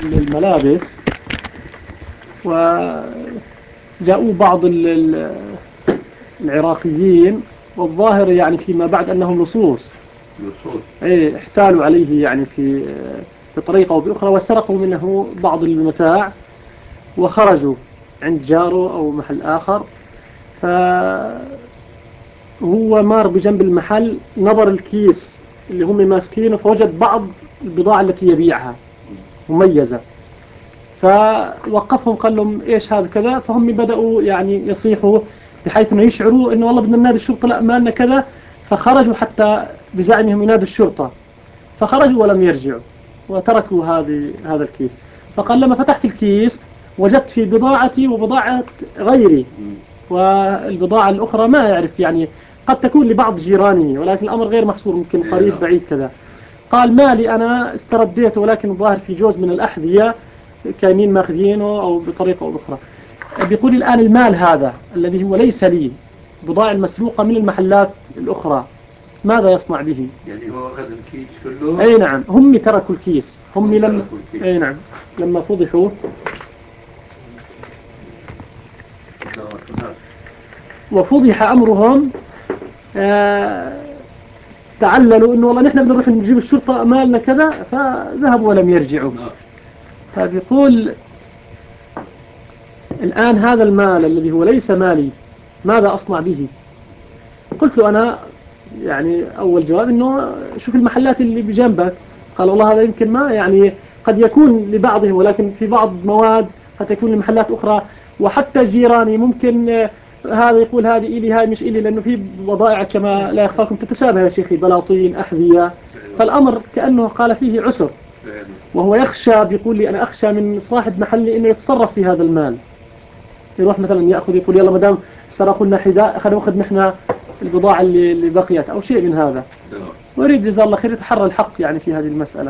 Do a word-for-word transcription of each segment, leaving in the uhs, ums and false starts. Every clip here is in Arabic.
للملابس، وجاءوا بعض العراقيين، والظاهر يعني فيما بعد أنهم لصوص ايه احتالوا عليه يعني في بطريقة أو بأخرى، وسرقوا منه بعض المتاع وخرجوا عند جاره أو محل آخر. فهو مار بجنب المحل، نظر الكيس اللي هم ماسكينه، فوجد بعض البضاعة التي يبيعها مميزة، فوقفهم قال لهم ايش هذا كذا، فهم بدأوا يعني يصيحوا بحيث انه يشعروا انه والله بدنا ننادي الشرطة، لا مالنا كذا. فخرجوا حتى بزعمهم ينادوا الشرطة، فخرجوا ولم يرجعوا وتركوا هذه هذا الكيس. فقال لما فتحت الكيس وجدت في بضاعتي وبضاعة غيري، والبضاعة الأخرى ما يعرف يعني قد تكون لبعض جيرانه، ولكن الأمر غير محصور، ممكن قريب بعيد كذا. قال مالي أنا استرديته، ولكن الظاهر في جزء من الأحذية كانين ماخذينه أو بطريقة أو بأخرى. بيقول الآن المال هذا الذي هو ليس لي، بضاعة المسروقة من المحلات الأخرى، ماذا يصنع به؟ يعني هو أخذ الكيس كله؟ أي نعم، هم تركوا الكيس، هم لما أي نعم لما فضحوا وفضح أمرهم، آه تعللوا إنه والله نحن بدنا نروح نجيب الشرطة مالنا كذا، فذهبوا ولم يرجعوا. فبيقول الآن هذا المال الذي هو ليس مالي ماذا أصنع به؟ قلت له أنا يعني أول جواب إنه شوف المحلات اللي بجنبك. قال والله هذا يمكن ما يعني قد يكون لبعضهم، ولكن في بعض مواد قد تكون لمحلات أخرى، وحتى جيراني ممكن هذا يقول هذه إلي هاي مش إلي، لأنه في بضائع كما لا يخفاكم تتشابه يا شيخي، بلاطين أحذية، فالأمر كأنه قال فيه عسر، وهو يخشى، بيقول لي أنا أخشى من صاحب محلي إنه يتصرف في هذا المال، يروح مثلا يأخذ يقول يلا مدام سرقوا لنا حذاء خلينا نأخذ نحن البضاعة اللي, اللي بقيت أو شيء من هذا. ويريد جزاه الله خير يتحرى الحق يعني في هذه المسألة.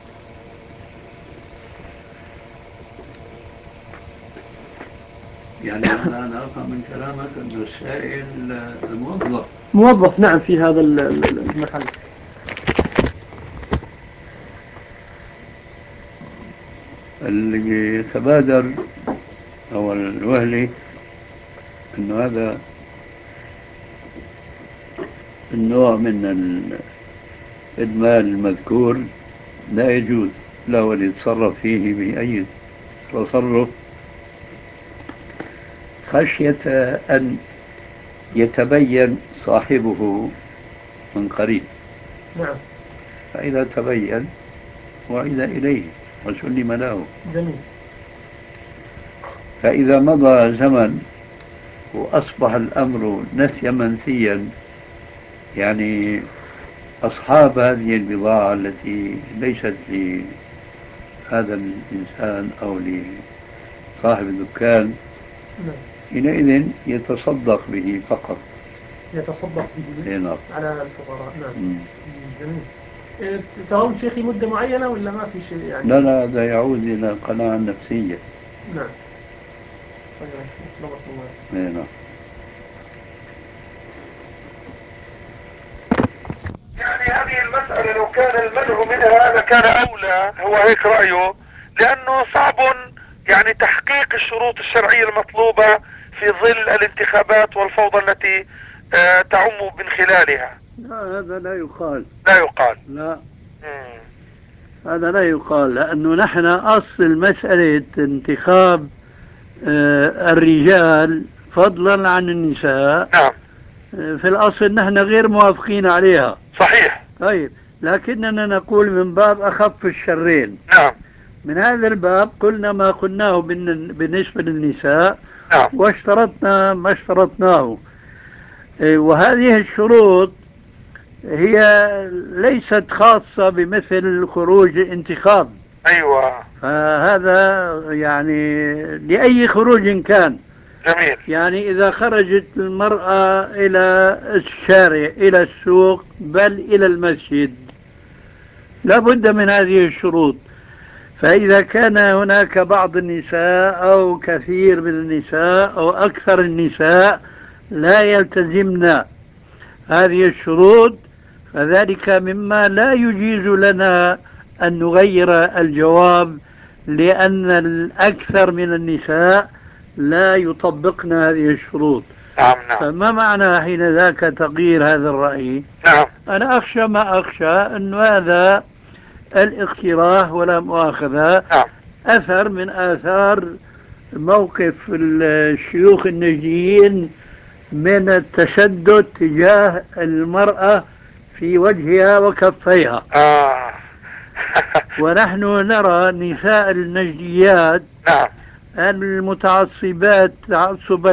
يعني أنا أفهم من كلامك أن السائل الموظف موظف نعم في هذا المحل. اللي يتبادر أو الوهلي أنه هذا النوع من الإدمان المذكور لا يجوز له أن يتصرف فيه بأي تصرف، خشية أن يتبين صاحبه من قريب. نعم. فإذا تبين وإذا إليه وسلم له. جميل. فإذا مضى زمن وأصبح الأمر نسيا منسيا، يعني أصحاب هذه البضاعة التي ليست لهذا الإنسان أو لصاحب الدكان، نعم. حينئذ يتصدق به فقط. يتصدق به نعم. على الفقراء. نعم. جميل. ترون شيخي مدة معينة ولا ما في شيء يعني؟ لا لا، هذا يعود إلى القناعة النفسية. نعم. نعم. يعني هذه المسألة لو كان المنع منها لكان أولى، هو هيك رأيه، لأنه صعب يعني تحقيق الشروط الشرعية المطلوبة في ظل الانتخابات والفوضى التي آه تعم من خلالها. لا، هذا لا يقال. لا يقال. لا. مم. هذا لا يقال، لأنه نحن أصل مسألة انتخاب آه الرجال فضلا عن النساء، نعم. آه في الأصل نحن غير موافقين عليها. صحيح. طيب، لكننا نقول من باب أخف الشرين. نعم. من هذا الباب قلنا ما قلناه بالنسبة للنساء، نعم. واشترطنا ما اشترطناه. وهذه الشروط هي ليست خاصة بمثل خروج الانتخاب. أيوة. فهذا يعني لأي خروج كان. جميل. يعني إذا خرجت المرأة إلى الشارع، إلى السوق، بل إلى المسجد، لا بد من هذه الشروط. فإذا كان هناك بعض النساء أو كثير من النساء أو أكثر النساء لا يلتزمن هذه الشروط، فذلك مما لا يجيز لنا أن نغير الجواب لأن الأكثر من النساء لا يطبقن هذه الشروط. نعم نعم فما معنى حين ذاك تغيير هذا الرأي؟ نعم أنا أخشى ما أخشى أن هذا الاقتراح ولا مؤاخذة نعم أثر من آثار موقف الشيوخ النجديين من التشدد تجاه المرأة في وجهها وكفيها. آه. ونحن نرى نساء النجديات نعم المتعصبات تعصبا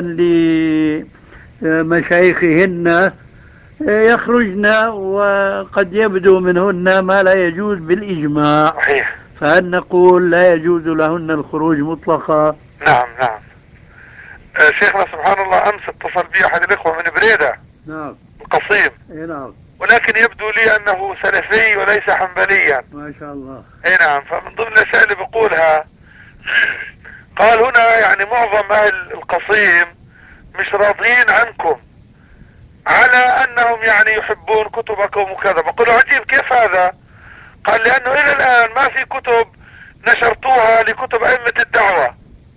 لمشايخهن يخرجن وقد يبدو منهن ما لا يجوز بالإجماع، صحيح. فهل نقول لا يجوز لهن الخروج مطلقا؟ نعم نعم. آه شيخنا سبحان الله أمس اتصل بي أحد الإخوة من بريدة. نعم. القصيم. اي نعم. ولكن يبدو لي أنه سلفي وليس حنبليا. ما شاء الله. اي نعم. فمن ضمن الأشياء اللي بقولها قال هنا يعني معظم أهل القصيم مش راضيين عنكم على أنهم يعني يحبون كتبكم وكذا. بقول عجيب كيف هذا؟ قال لأنه إلى الآن ما في كتب نشرتوها لكتب أئمة الدعوة.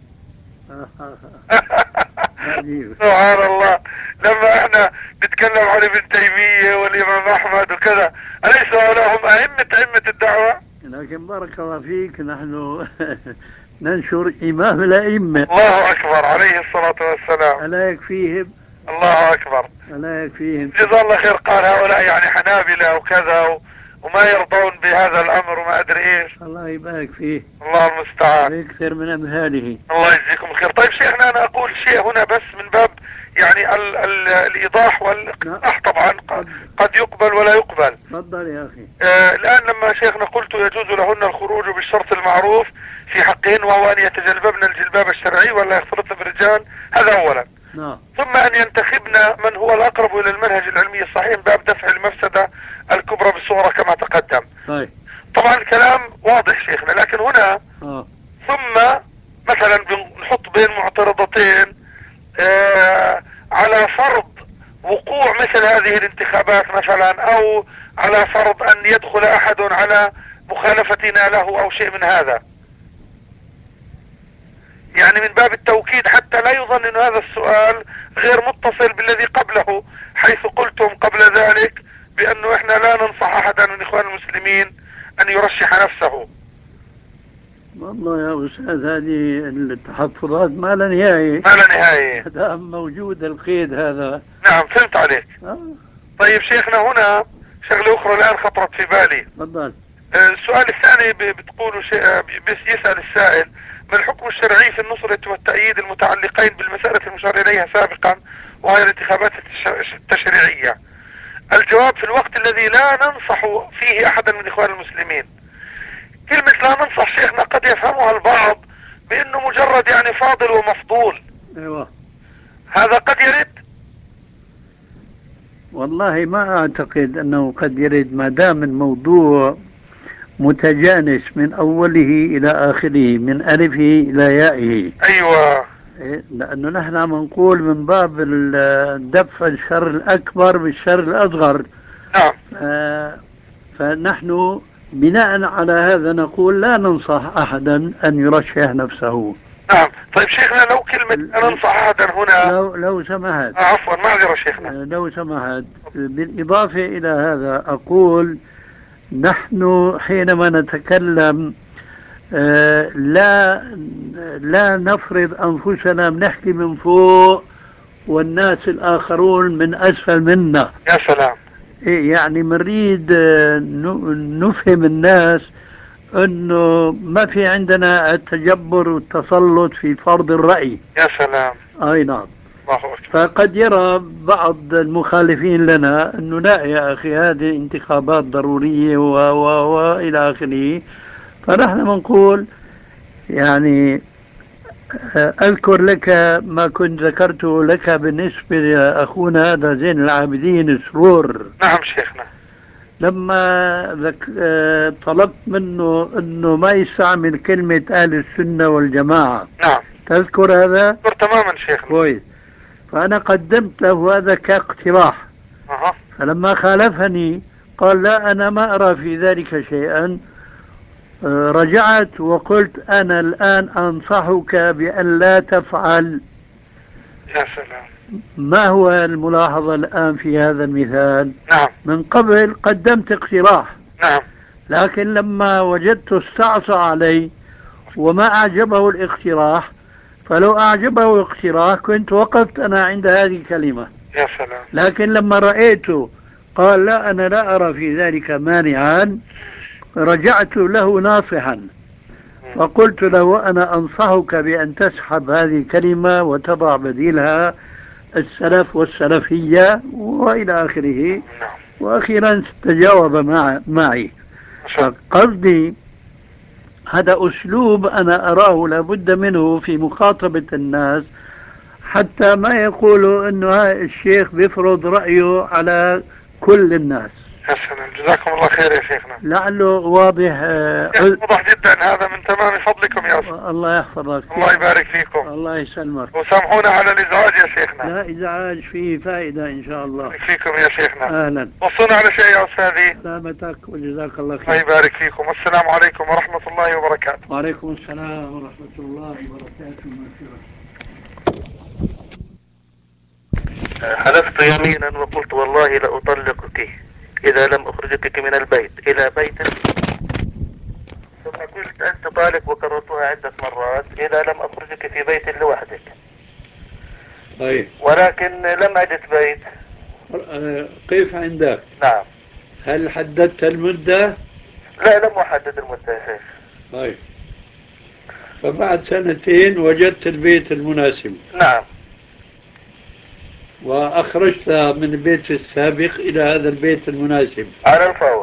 سبحان الله. لما احنا نتكلم عن ابن تيمية والإمام أحمد وكذا، أليسوا هؤلاء هم أئمة أئمة الدعوة؟ لكن بارك الله فيك نحن ننشر إمام الأئمة. الله أكبر عليه الصلاة والسلام. ألا يكفيهم؟ الله أكبر. ألا يكفيهم؟ جزا الله خير. قال هؤلاء يعني حنابلة وكذا و... وما يرضون بهذا الأمر وما أدري إيش. الله يبارك فيه. الله المستعان. ويكثر من أمثاله. الله يجزيكم الخير. طيب شيخنا أنا أقول شيء هنا بس من باب يعني ال ال الإيضاح والإقتراح. طبعا قد يقبل ولا يقبل. تفضل يا أخي. آه الآن لما شيخنا قلت يجوز لهن الخروج بالشرط المعروف في حقهن وهو أن يتجلببن الجلباب الشرعي ولا يختلطن بالرجال، هذا أولا. نعم. ثم أن ينتخبن من هو الأقرب إلى المنهج العلمي الصحيح من باب دفع المفسدة الكبرى بالصغرى كما تقدم. طيب. طبعا الكلام واضح شيخنا، لكن هنا آه. ثم مثلا بنحط بين معترضتين آه على فرض وقوع مثل هذه الانتخابات مثلا، او على فرض ان يدخل احد على مخالفتنا له او شيء من هذا، يعني من باب التوكيد حتى لا يظن ان هذا السؤال غير متصل بالذي قبله، حيث قلتم قبل ذلك بانه احنا لا ننصح احدا من اخوان المسلمين ان يرشح نفسه. والله يا أستاذ هذه التحفظات ما لا نهاية. ما لا نهاية. هذا موجود القيد هذا. نعم فهمت عليك. آه. طيب شيخنا هنا شغلة أخرى الآن خطرت في بالي. تفضل. السؤال الثاني بتقولوا شيء، بس يسأل السائل ما الحكم الشرعي في النصرة والتأييد المتعلقين بالمسألة المشار إليها سابقا وهي الانتخابات التشريعية؟ الجواب في الوقت الذي لا ننصح فيه أحدا من إخوان المسلمين. كلمة لا ننصح شيخنا قد يفهمها البعض بأنه مجرد يعني فاضل ومفضول. ايوه. هذا قد يرد. والله ما أعتقد أنه قد يرد ما دام الموضوع متجانس من أوله إلى آخره من ألفه إلى يائه. أيوة. لأنه نحن عم نقول من باب دفع الشر الأكبر بالشر الأصغر. نعم. آه فنحن بناء على هذا نقول لا ننصح أحدا أن يرشح نفسه. نعم. طيب شيخنا لو كلمة أنا ننصح أحدا هنا لو, لو سمحت. آه عفوا معذرة شيخنا. لو سمحت بالإضافة إلى هذا أقول نحن حينما نتكلم آه لا لا نفرض أنفسنا بنحكي من فوق والناس الآخرون من أسفل منا. يا سلام. يعني نريد نفهم الناس انه ما في عندنا التجبر والتسلط في فرض الرأي. يا سلام. اي نعم. الله أكبر. فقد يرى بعض المخالفين لنا انه لا يا اخي هذه انتخابات ضرورية و و والى اخره. فنحن بنقول يعني اذكر لك ما كنت ذكرته لك بالنسبة لاخونا هذا زين العابدين السرور. نعم شيخنا. لما ذك... طلبت منه انه ما يستعمل كلمة اهل السنة والجماعة. نعم. تذكر هذا؟ تذكر تماما شيخنا. كويس. فانا قدمت له هذا كاقتراح. أه. فلما خالفني قال لا انا ما ارى في ذلك شيئا رجعت وقلت أنا الآن أنصحك بأن لا تفعل. يا سلام. ما هو الملاحظة الآن في هذا المثال؟ نعم. من قبل قدمت اقتراح، نعم. لكن لما وجدت استعصى علي وما أعجبه الاقتراح، فلو أعجبه الاقتراح كنت وقفت أنا عند هذه الكلمة. يا سلام. لكن لما رأيته قال لا أنا لا أرى في ذلك مانعا، رجعت له ناصحا وقلت له أنا أنصحك بأن تسحب هذه الكلمة وتضع بديلها السلف والسلفية وإلى آخره. نعم. وأخيرا تجاوب مع معي. فقصدي هذا أسلوب أنا أراه لابد منه في مخاطبة الناس، حتى ما يقولوا أنه هذا الشيخ بيفرض رأيه على كل الناس. يا سلام، جزاكم الله خير يا شيخنا. لعله واضح. واضح جدا، هذا من تمام فضلكم يا أستاذ. الله يحفظك. الله يبارك فيكم. الله يسلمك. وسامحونا على الإزعاج يا شيخنا. لا إزعاج، فيه فائدة إن شاء الله. فيكم يا شيخنا. أهلا. وصونا على شيء يا أستاذي. سلامتك وجزاك الله خير. الله يبارك فيكم، والسلام عليكم ورحمة الله وبركاته. وعليكم السلام ورحمة الله وبركاته. حلفت يمينا وقلت والله لأطلقك إذا لم أخرجك من البيت إلى بيت، ثم قلت أنت طالق وكررتها عدة مرات إذا لم أخرجك في بيت لوحدك. طيب. ولكن لم أجد بيت. كيف عندك؟ نعم. هل حددت المدة؟ لا، لم أحدد المدة يا شيخ. طيب. فبعد سنتين وجدت البيت المناسب. نعم. وأخرجت من البيت السابق إلى هذا البيت المناسب على الفور.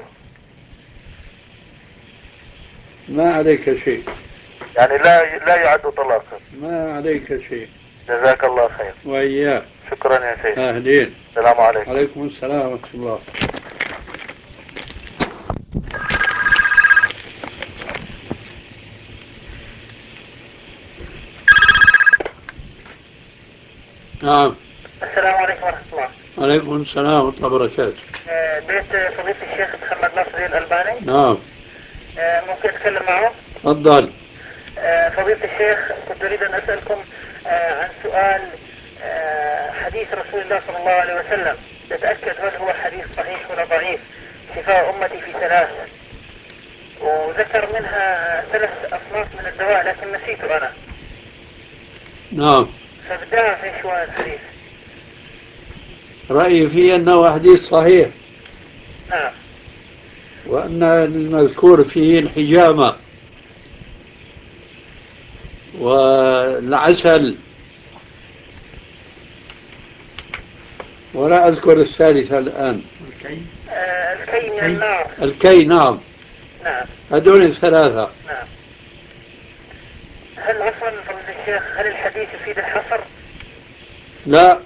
ما عليك شيء. يعني لا لا يعد طلاقا. ما عليك شيء. جزاك الله خير. وإياك. شكرا يا شيخ. أهلين. السلام عليكم. عليكم السلام ورحمة الله. نعم. السلام عليكم ورحمة الله. عليكم السلام ورحمة الله وبركاته. بيت فضيلة الشيخ محمد ناصر الألباني. نعم. ممكن أتكلم معه؟ تفضل. فضيلة الشيخ، كنت أريد أن أسألكم عن سؤال حديث رسول الله صلى الله عليه وسلم، نتأكد هل هو حديث صحيح ولا ضعيف. شفاء أمتي في ثلاث، وذكر منها ثلاث أصناف من الدواء لكن نسيته أنا. نعم. فبدأ في شو هذا الحديث. رأيي فيه أنه حديث صحيح. نعم. وأن المذكور فيه الحجامة والعسل، ولا أذكر الثالثة الآن. الكي. آه الكي من النار. الكي. نعم. نعم. هذول الثلاثة. نعم. هل أصلا فضيلة الشيخ هل الحديث يفيد الحصر؟ لا.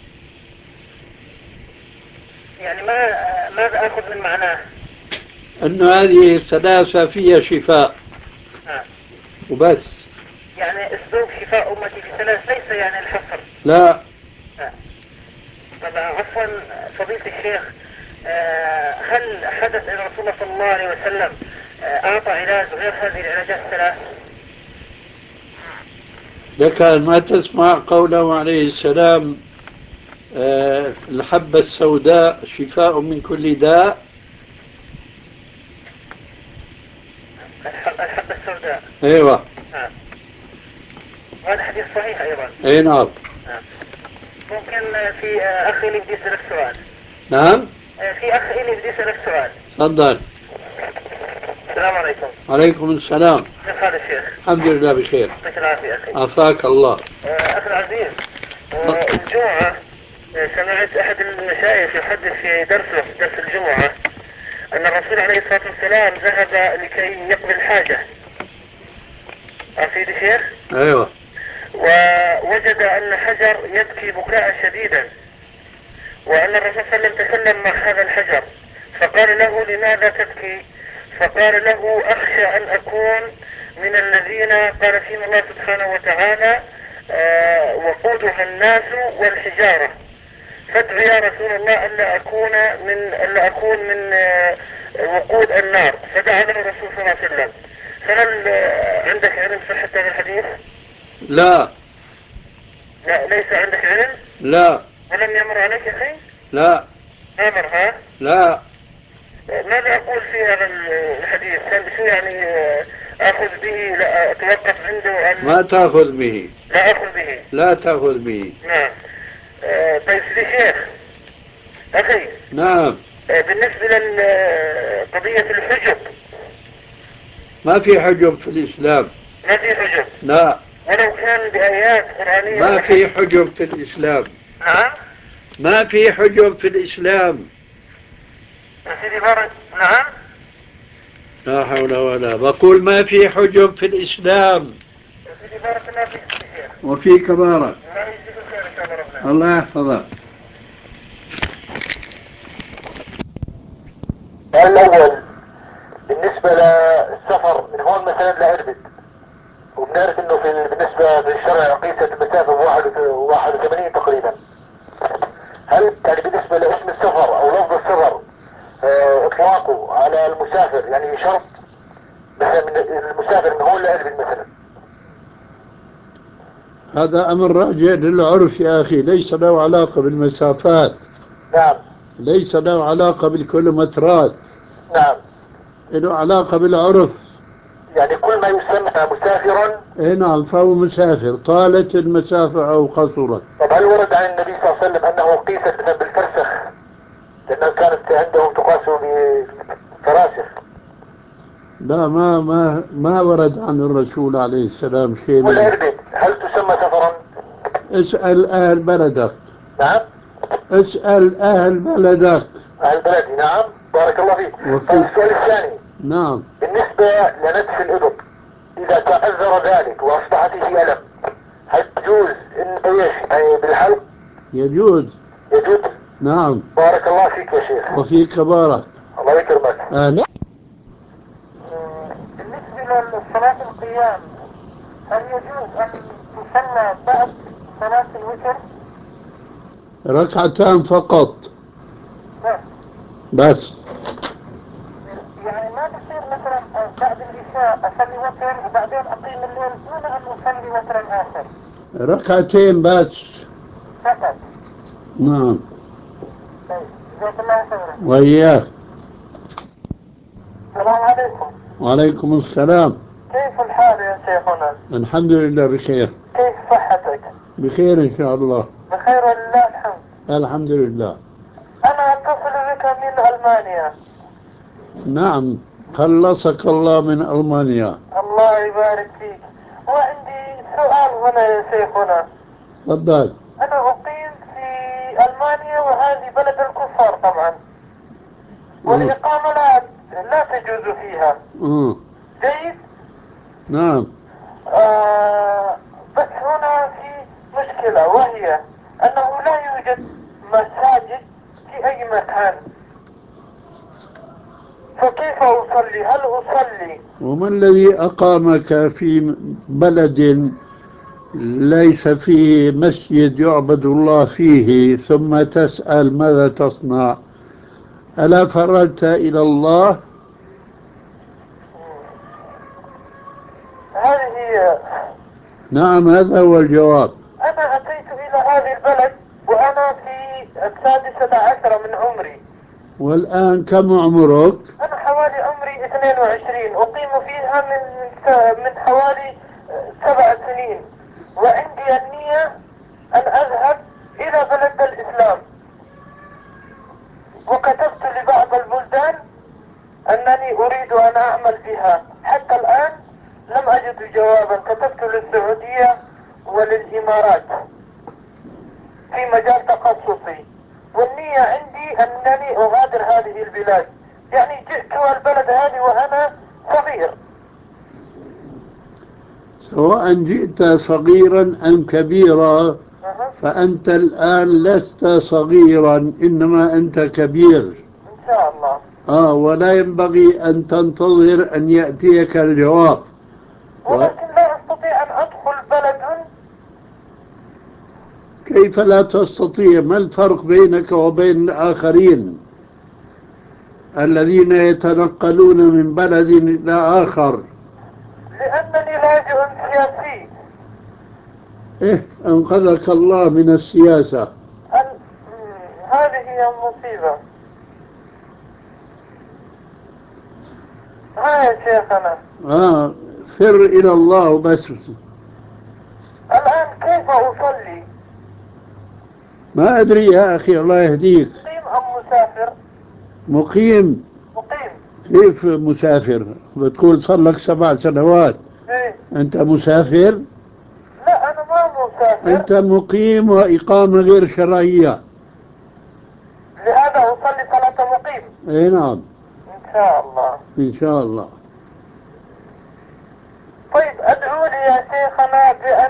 يعني ما ماذا أخذ من معناه؟ أنه هذه الثلاثة فيها شفاء. نعم. وبس. يعني أسلوب شفاء أمتي في ثلاث ليس يعني الحصر. لا. نعم. طبعا عفوا فضيلة الشيخ، هل حدث أن رسول الله صلى الله عليه وسلم أعطى علاج غير هذه العلاجات الثلاث؟ لك ما تسمع قوله عليه السلام أه الحبة السوداء شفاء من كل داء. الحبة السوداء. ايوه. نعم. وهذا حديث صحيح ايضا. اي نعم. نعم. ممكن في اخي اللي بدي اسالك سؤال. نعم. في اخي اللي بدي اسالك سؤال. تفضل. السلام عليكم. عليكم السلام. كيف حال الشيخ؟ الحمد لله بخير. يعطيك العافية أخي. عافاك الله. أخي العزيز، الجمعة سمعت أحد المشايخ يحدث في درسه درس الجمعة أن الرسول عليه الصلاة والسلام ذهب لكي يقضي الحاجة. أفيد شيخ؟ أيوة. ووجد أن حجر يبكي بكاء شديدا، وأن الرسول صلى الله عليه وسلم تكلم مع هذا الحجر فقال له لماذا تبكي؟ فقال له أخشى أن أكون من الذين قال فيهم الله سبحانه وتعالى آه وقودها الناس والحجارة، فادعو يا رسول الله ألا أكون من ألا أكون من آه وقود النار. فدعا له الرسول صلى الله عليه وسلم، فهل آه، عندك علم صحة هذا الحديث؟ لا. لا ليس عندك علم؟ لا. ولم يمر عليك أخي؟ لا. ما مر ها؟ لا. ماذا أقول في هذا الحديث؟ هل شو يعني آه، أخذ به لا أتوقف عنده أم ما تأخذ به. لا أخذ به؟ لا تأخذ به. نعم. آه، طيب سيدي شيخ أخي. نعم. آه، بالنسبة لقضية الحجب. ما في حجب في الإسلام. ما في حجب. لا. ولو كان بآيات قرآنية. ما في حجب في الإسلام. نعم. ما في حجب في الإسلام. يا سيدي بارك. نعم. لا حول ولا بقول ما في حجب في الإسلام. يا سيدي بارك الله فيك شيخ. وفيك بارك. الله يجزيك الخير إن شاء الله ربنا. الله يحفظك. الأول بالنسبة للسفر من هون مثلا لإربد، وبنعرف انه في بالنسبة للشرع قيست المسافة بواحد وثمانين تقريبا. هل يعني بالنسبة لاسم السفر او لفظ السفر اه اطلاقه على المسافر يعني شرط مثلا من المسافر من هون لإربد مثلا؟ هذا أمر راجع للعرف يا أخي، ليس له علاقة بالمسافات. نعم. ليس له علاقة بالكيلومترات. نعم. له علاقة بالعرف. يعني كل ما يسمى مسافرا. اي نعم، فهو مسافر طالت المسافة أو قصرت. طب هل ورد عن النبي صلى الله عليه وسلم أنه قيست مثلا بالفرسخ؟ لأنه كانت عندهم تقاس بالفراسخ. لا، ما ما ما ورد عن الرسول عليه السلام شيء ولا من. إربد هل تسمى سفرا؟ اسأل أهل بلدك. نعم. اسأل أهل بلدك. أهل بلدي. نعم. بارك الله فيك. وفي. طيب السؤال الثاني. نعم. بالنسبة لنتف الإبط إذا تعذر ذلك وأصبحت فيه ألم، هل يجوز إن إيش يعني بالحلق؟ يجوز. يجوز. نعم. بارك الله فيك يا شيخ. وفيك بارك. الله يكرمك. آه نعم. بالنسبة لصلاة القيام هل يجوز أن تصلى بعد صلاة الوتر؟ ركعتان فقط. بس. بس. يعني ما بصير مثلا بعد العشاء أصلي وتر وبعدين أقيم الليل دون أن أصلي وترا آخر؟ ركعتين بس فقط. نعم. طيب جزاك الله خيرا. وإياك. السلام عليكم. وعليكم السلام. كيف الحال يا شيخنا؟ الحمد لله بخير. كيف صحتك؟ بخير إن شاء الله. بخير ولله الحمد. الحمد لله. أنا أتصل بك من ألمانيا. نعم، خلصك الله من ألمانيا. الله يبارك فيك. وعندي سؤال هنا يا شيخنا. تفضل. أنا أقيم في ألمانيا وهذه بلد الكفار طبعا، والإقامة لا لا تجوز فيها. أه. جيد. نعم. آه بس هنا في مشكلة، وهي أنه لا يوجد مساجد في أي مكان، فكيف أصلي؟ هل أصلي؟ وما الذي أقامك في بلد ليس فيه مسجد يعبد الله فيه ثم تسأل ماذا تصنع؟ ألا فررت إلى الله؟ هذه هي. نعم، هذا هو الجواب. أنا أتيت إلى هذه البلد وأنا في السادسة عشرة من عمري. والآن كم عمرك؟ أنا حوالي عمري اثنين وعشرين، أقيم فيها من من حوالي سبع سنين، وعندي النية أن أذهب إلى بلد الإسلام، وكتبت لبعض البلدان أنني أريد أن أعمل بها. حتى الآن لم أجد جوابا. كتبت للسعودية وللإمارات في مجال تخصصي، والنية عندي أنني أغادر هذه البلاد. يعني جئت البلد هذه وأنا صغير. سواء جئت صغيرا أم كبيرا أه. فأنت الآن لست صغيرا، إنما أنت كبير إن شاء الله. آه ولا ينبغي أن تنتظر أن يأتيك الجواب. ولكن لا أستطيع أن أدخل بلد. كيف لا تستطيع؟ ما الفرق بينك وبين الآخرين الذين يتنقلون من بلد إلى آخر؟ لأنني لاجئ سياسي. إيه أنقذك الله من السياسة. ال- هذه هي المصيبة. ها يا شيخنا. آه فر إلى الله بس. الآن كيف أصلي؟ ما أدري يا أخي الله يهديك. مقيم أم مسافر؟ مقيم. مقيم. كيف مسافر؟ بتقول صار لك سبع سنوات. إيه؟ أنت مسافر؟ لا أنا ما مسافر. أنت مقيم وإقامة غير شرعية. لهذا أصلي صلاة مقيم. أي نعم. إن شاء الله. إن شاء الله. طيب ادعوا لي يا شيخنا بأن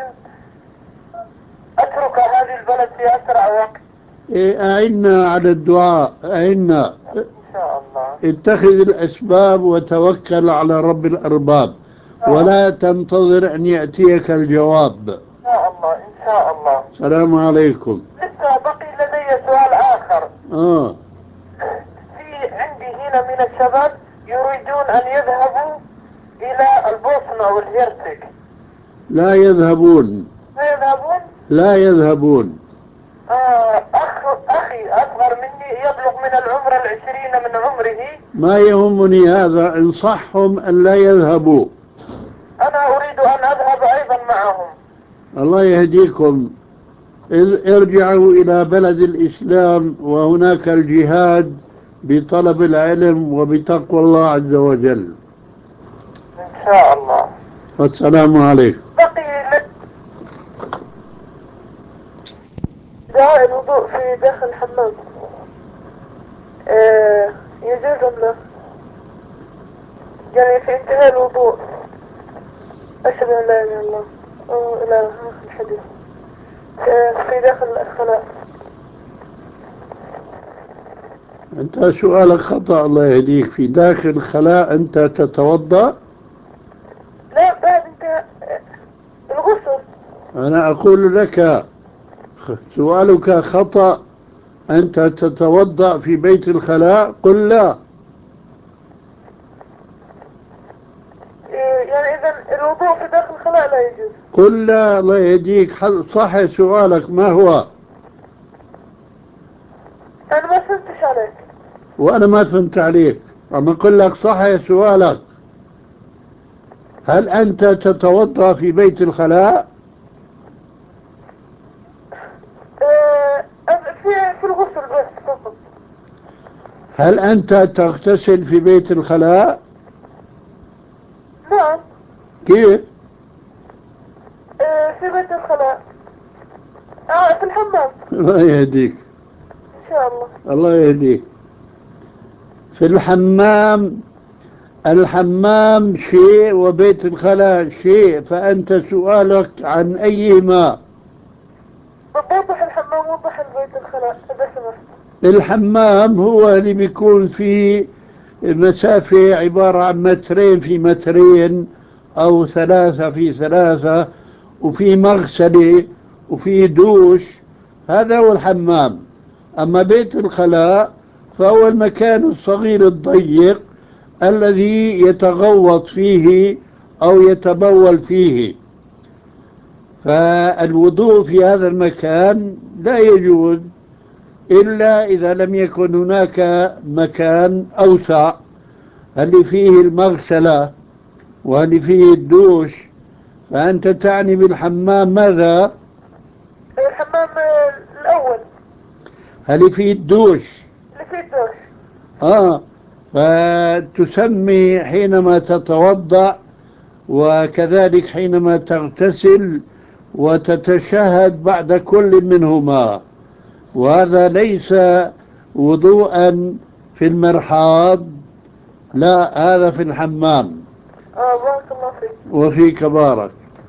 أترك هذه البلد في أسرع وقت. إيه أعنا على الدعاء، أعنا. إن شاء الله. اتخذ الأسباب وتوكل على رب الأرباب، ولا تنتظر أن يأتيك الجواب. إن شاء الله. إن شاء الله. السلام عليكم. لسه بقي لدي سؤال آخر. آه. في عندي هنا من الشباب يريدون أن يذهبوا إلى البوسنة والهرسك. لا يذهبون. لا يذهبون؟ لا يذهبون. آه أخ أخي أصغر مني يبلغ من العمر العشرين من عمره. ما يهمني هذا، انصحهم أن لا يذهبوا. أنا أريد أن أذهب أيضا معهم. الله يهديكم. ارجعوا إلى بلد الإسلام، وهناك الجهاد بطلب العلم وبتقوى الله عز وجل. إن شاء الله. والسلام عليكم. بقي لك دعاء الوضوء في داخل الحمام. آه يجوز أم لا؟ يعني في انتهاء الوضوء أشهد أن لا إله إلا الله إلى آخر الحديث. آه في داخل الخلاء. أنت سؤالك خطأ الله يهديك. في داخل الخلاء أنت تتوضأ؟ لا بعد انتهاء الغسل. أنا أقول لك سؤالك خطأ. أنت تتوضأ في بيت الخلاء؟ قل لا. يعني إذا الوضوء في داخل الخلاء لا يجوز؟ قل لا الله يهديك. صح سؤالك ما هو؟ أنا ما فهمتش عليك. وأنا ما فهمت عليك. أما أقول لك صح سؤالك. هل أنت تتوضأ في بيت الخلاء؟ آه في في الغسل بس فقط. هل أنت تغتسل في بيت الخلاء؟ نعم. كيف؟ آه في بيت الخلاء. آه في الحمام. الله يهديك. إن شاء الله. الله يهديك. في الحمام. الحمام شيء وبيت الخلاء شيء، فأنت سؤالك عن أيهما؟ وضح الحمام وضح البيت الخلاء إذا سمحت. الحمام هو اللي بيكون في مسافة عبارة عن مترين في مترين أو ثلاثة في ثلاثة، وفي مغسلة وفي دوش. هذا هو الحمام. أما بيت الخلاء فهو المكان الصغير الضيق الذي يتغوط فيه أو يتبول فيه. فالوضوء في هذا المكان لا يجوز إلا إذا لم يكن هناك مكان أوسع، اللي فيه المغسلة واللي فيه الدوش. فأنت تعني بالحمام ماذا؟ الحمام الأول اللي فيه الدوش. اللي فيه الدوش. آه فتسمي حينما تتوضأ، وكذلك حينما تغتسل وتتشهد بعد كل منهما. وهذا ليس وضوءا في المرحاض، لا، هذا في الحمام. آه بارك الله فيك. وفيك بارك.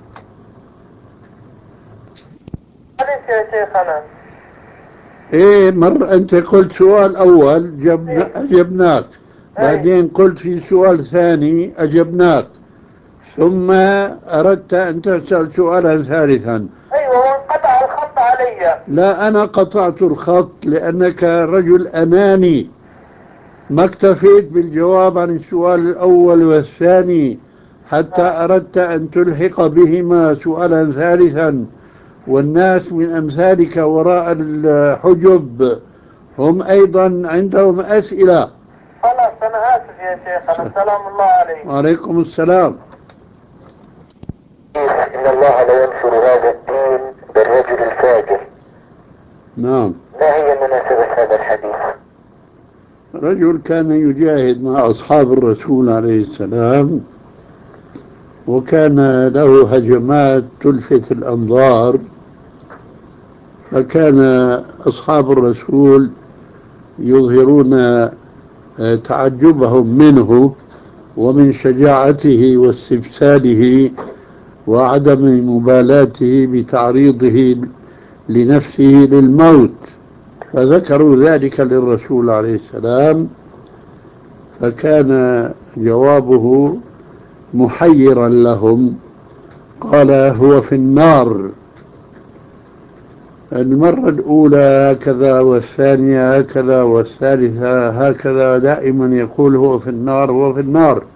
معلش يا شيخنا. ايه مر انت قلت سؤال اول جبنا اجبناك، بعدين قلت في سؤال ثاني اجبناك، ثم اردت ان تسأل سؤالا ثالثا. ايوه وانقطع الخط علي. لا، انا قطعت الخط لانك رجل اناني، ما اكتفيت بالجواب عن السؤال الاول والثاني. حتى أردت أن تلحق بهما سؤالا ثالثا، والناس من أمثالك وراء الحجب هم أيضا عندهم أسئلة. خلاص أنا آسف يا شيخ، السلام الله عليكم. وعليكم السلام. إن الله لا ينشر هذا الدين بالرجل الفاجر. نعم. ما هي مناسبة هذا الحديث؟ رجل كان يجاهد مع أصحاب الرسول عليه السلام، وكان له هجمات تلفت الأنظار، فكان أصحاب الرسول يظهرون تعجبهم منه ومن شجاعته واستبساله وعدم مبالاته بتعريضه لنفسه للموت، فذكروا ذلك للرسول عليه السلام، فكان جوابه محيرا لهم، قال هو في النار. المرة الأولى هكذا، والثانية هكذا، والثالثة هكذا، دائما يقول هو في النار هو في النار.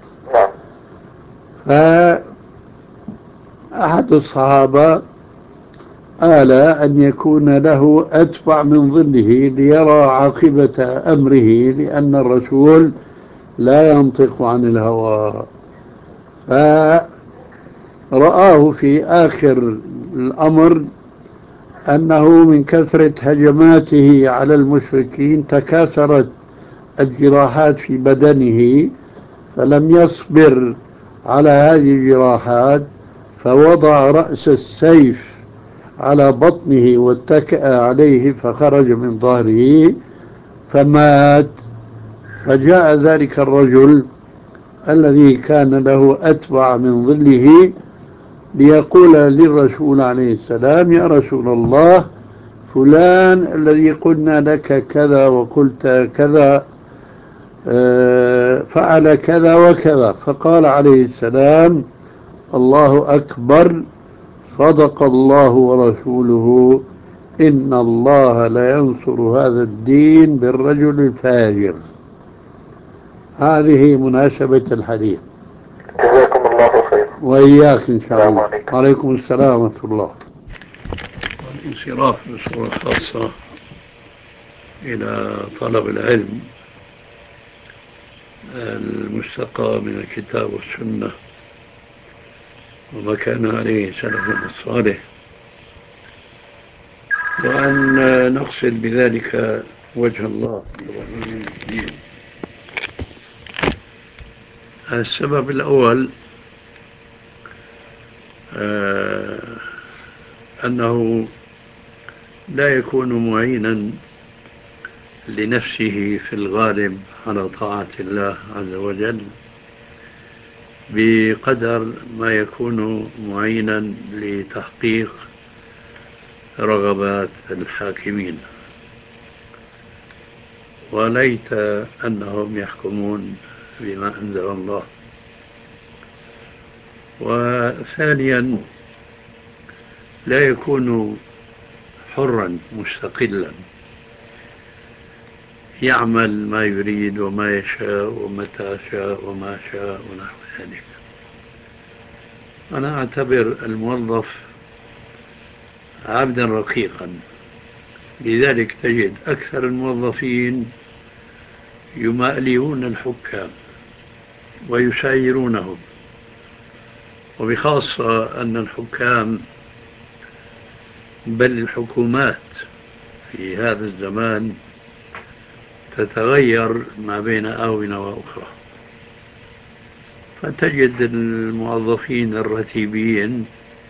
فأحد الصحابة آل أن يكون له أتبع من ظله ليرى عاقبة أمره، لأن الرسول لا ينطق عن الهوى. فرآه في آخر الأمر أنه من كثرة هجماته على المشركين تكاثرت الجراحات في بدنه، فلم يصبر على هذه الجراحات، فوضع رأس السيف على بطنه واتكأ عليه فخرج من ظهره فمات. فجاء ذلك الرجل الذي كان له أتبع من ظله ليقول للرسول عليه السلام يا رسول الله، فلان الذي قلنا لك كذا وقلت كذا فعل كذا وكذا. فقال عليه السلام الله أكبر، صدق الله ورسوله، إن الله لا ينصر هذا الدين بالرجل الفاجر. هذه مناسبة الحديث. جزاكم الله خير. وإياك إن شاء الله. عليكم السلام ورحمة الله. والانصراف بصورة خاصة إلى طلب العلم المستقى من الكتاب والسنة وما كان عليه سلفنا الصالح، وأن نقصد بذلك وجه الله. السبب الأول آه أنه لا يكون معينا لنفسه في الغالب على طاعة الله عز وجل بقدر ما يكون معينا لتحقيق رغبات الحاكمين، وليت أنهم يحكمون بما أنزل الله. وثانيا لا يكون حرا مستقلا يعمل ما يريد وما يشاء ومتى شاء وما شاء ونحو ذلك. أنا أعتبر الموظف عبدا رقيقا، لذلك تجد أكثر الموظفين يمالئون الحكام ويسايرونهم، وبخاصة أن الحكام بل الحكومات في هذا الزمان تتغير ما بين آونة وأخرى، فتجد الموظفين الرتيبين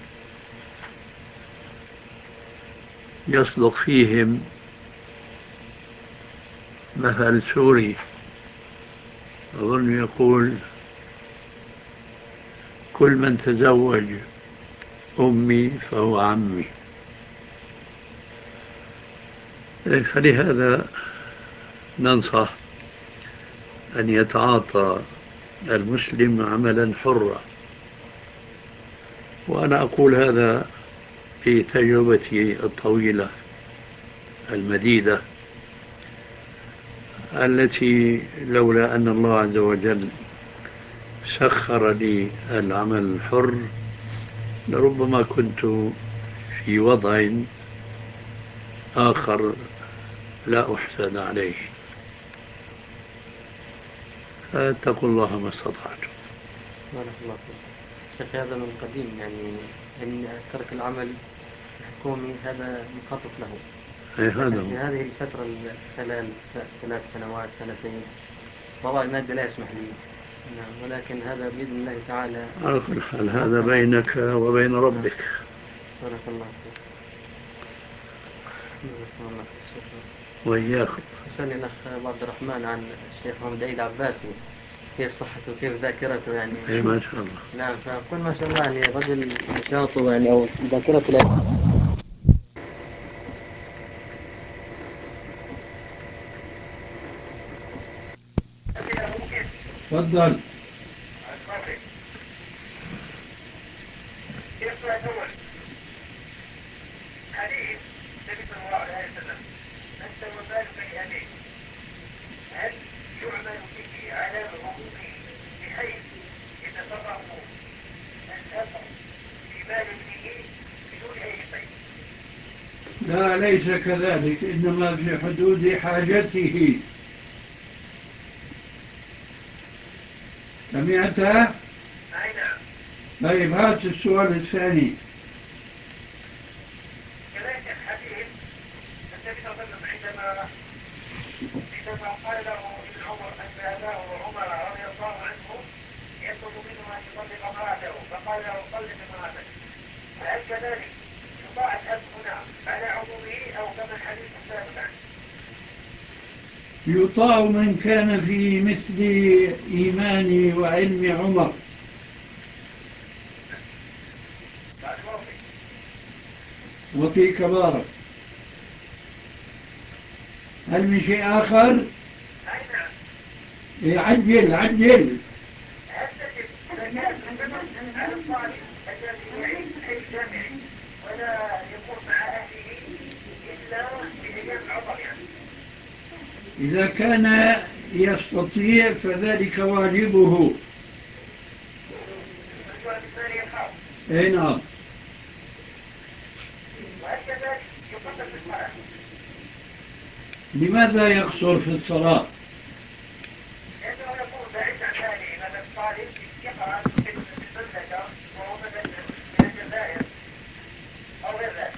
يصدق فيهم مثل سوري أظن يقول كل من تزوج أمي فهو عمي. فلهذا ننصح أن يتعاطى المسلم عملا حرا، وأنا أقول هذا في تجربتي الطويلة المديدة التي لولا أن الله عز وجل سخر لي العمل الحر لربما كنت في وضع آخر لا أحسد عليه. فاتقوا الله ما استطعتم. بارك الله فيك. شيخ هذا من قديم يعني إن ترك العمل الحكومي هذا مخطط له. أي هذا في هو. هذه الفترة خلال ثلاث سنوات سنتين وضع المادة لا يسمح لي. نعم، ولكن هذا بإذن الله تعالى. على كل حال هذا بينك وبين ربك. بارك الله فيك. بارك الله فيك شكرا. وإياكم. يسألني الأخ أبو عبد الرحمن عن الشيخ محمد عيد عباسي، كيف صحته وكيف ذاكرته يعني. أي ما شاء الله. نعم، فقل ما شاء الله يعني رجل نشاطه يعني أو ذاكرته لا. تفضل. حديث النبي صلى الله عليه وسلم أنت وبال بني أبي، هل يعمل به على عمومه بحيث يتصرف الأب في مال ابنه بدون أي شيء؟ لا ليس كذلك، إنما في حدود حاجته. سمعتها؟ أي نعم. طيب هات السؤال الثاني. كذلك الحديث النبي صلى الله عليه وسلم عندما عندما قال له ابن عمر أن أباه عمر رضي الله عنه يطلب منه أن يطلق امرأته، فقال له طلق امرأتك، فهل كذلك يطاع الأب هنا على عمومه أو كما الحديث السابق عنه؟ يطاع من كان في مثل إيمان وعلم عمر. وفي كبارك. هل من شيء آخر؟ إيه عجل عجل. هل تجد زكاة الفطر على الطالب الذي يعيش في الحي الجامعي ولا يكون مع أهله إلا في أيام العطر يعني؟ إذا كان يستطيع فذلك واجبه. السؤال الثاني الخاص. أي نعم. وهل كذلك يقدر في الصلاة؟ لماذا يقصر في الصلاة؟ لأنه يكون بعيد عن أهله، مثلا الطالب يقرأ في المملكة وهو مثلا من الجزائر أو غير ذلك.